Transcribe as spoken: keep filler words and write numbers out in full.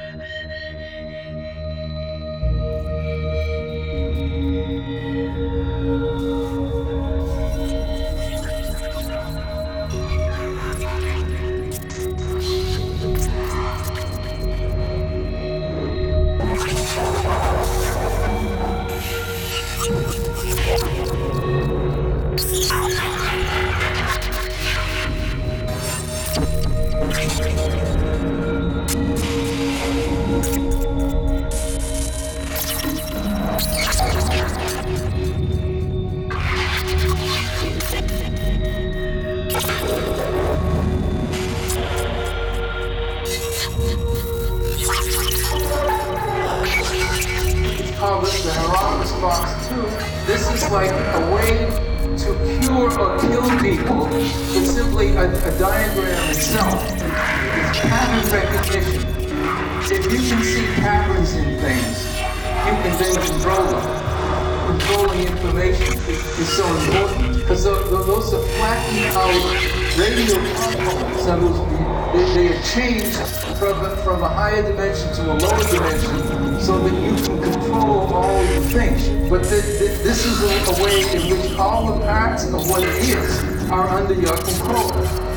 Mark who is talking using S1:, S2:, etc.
S1: Called it the Hieronymus box two. This is like a way to cure or kill people. It's simply a, a diagram itself. It's pattern recognition. If you can see patterns in things, you can then control them. Controlling information is so important because those are flattening out radio components. In other words, they, they have changed from, from a higher dimension to a lower dimension so that you can control all the things. But the, the, this is a, a way in which all the parts of what it is are under your control.